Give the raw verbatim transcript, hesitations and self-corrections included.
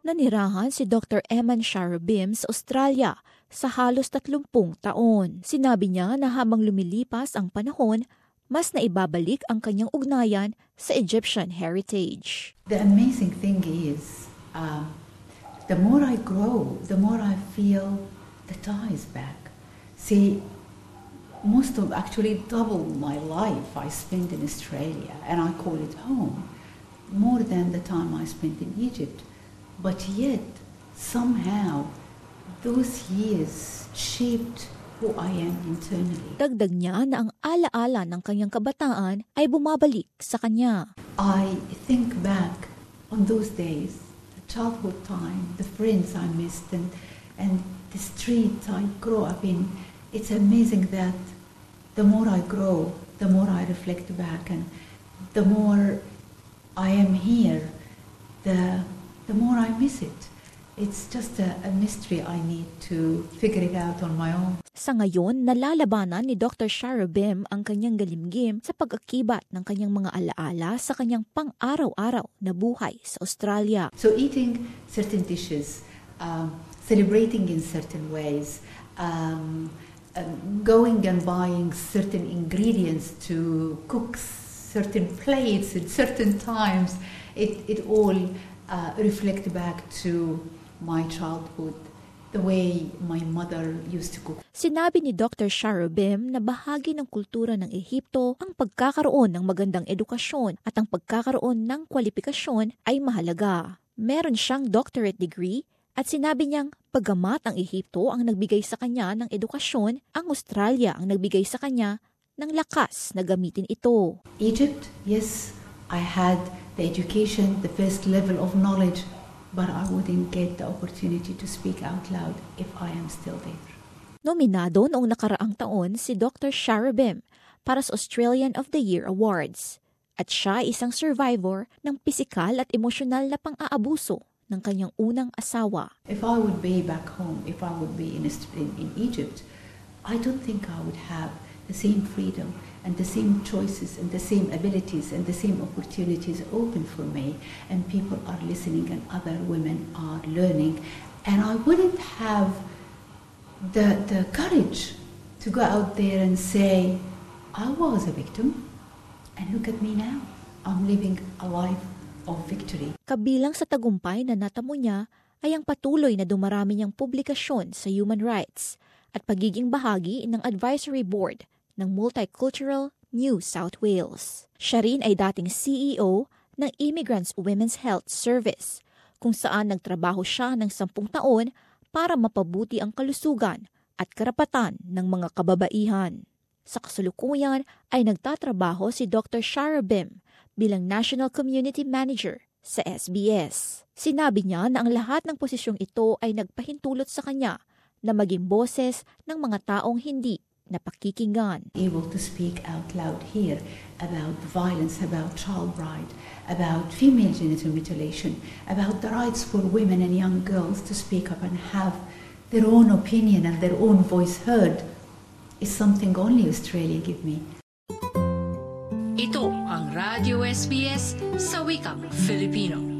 Nanirahan si Doctor Eman Sharobim sa Australia sa halos tatlumpung taon. Sinabi niya na habang lumilipas ang panahon, mas naibabalik ang kanyang ugnayan sa Egyptian heritage. The amazing thing is, uh, the more I grow, the more I feel the ties back. See, most of, actually double my life I spent in Australia, and I call it home, more than the time I spent in Egypt. But yet, somehow, those years shaped who I am internally. Dagdag niya na ang alaala ng kanyang kabataan ay bumabalik sa kanya. I think back on those days, the childhood time, the friends I missed, and, and the street I grew up in. It's amazing that the more I grow, the more I reflect back, and the more I am here, the, the more I miss it. It's just a, a mystery I need to figure it out on my own. Sa ngayon, nalalabanan ni Doctor Sharobim ang kanyang galimgim sa pag-akibat ng kanyang mga alaala sa kanyang pang-araw-araw na buhay sa Australia. So eating certain dishes, um, celebrating in certain ways, um, uh, going and buying certain ingredients to cook certain plates at certain times, it, it all uh, reflect back to my childhood, the way my mother used to cook. Sinabi ni Doctor Sharobim na bahagi ng kultura ng Ehipto ang pagkakaroon ng magandang edukasyon at ang pagkakaroon ng kwalifikasyon ay mahalaga. Meron siyang doctorate degree at sinabi niyang pagamat ang Ehipto ang nagbigay sa kanya ng edukasyon, ang Australia ang nagbigay sa kanya ng lakas na gamitin ito. Egypt, yes, I had the education, the first level of knowledge, but I wouldn't get the opportunity to speak out loud if I am still there. Nominado noong nakaraang taon si Doctor Sharobim para sa Australian of the Year Awards. At siya ay isang survivor ng pisikal at emosyonal na pang-aabuso ng kanyang unang asawa. If I would be back home, if I would be in, in, in Egypt, I don't think I would have the same freedom and the same choices and the same abilities and the same opportunities open for me, and people are listening and other women are learning, and I wouldn't have the, the courage to go out there and say, I was a victim, and look at me now, I'm living a life of victory. Kabilang sa tagumpay na natamo niya ay ang patuloy na dumarami niyang publikasyon sa human rights at pagiging bahagi ng advisory board ng Multicultural New South Wales. Siya rin ay dating C E O ng Immigrants Women's Health Service, kung saan nagtrabaho siya ng sampung taon para mapabuti ang kalusugan at karapatan ng mga kababaihan. Sa kasalukuyan ay nagtatrabaho si Doctor Sharobim bilang National Community Manager sa S B S. Sinabi niya na ang lahat ng posisyong ito ay nagpahintulot sa kanya na maging boses ng mga taong hindi napakikinggan. Able to speak out loud here about violence, about child bride, about female genital mutilation, about the rights for women and young girls to speak up and have their own opinion and their own voice heard is something only Australia give me. Ito ang Radio S B S sa wikang Filipino.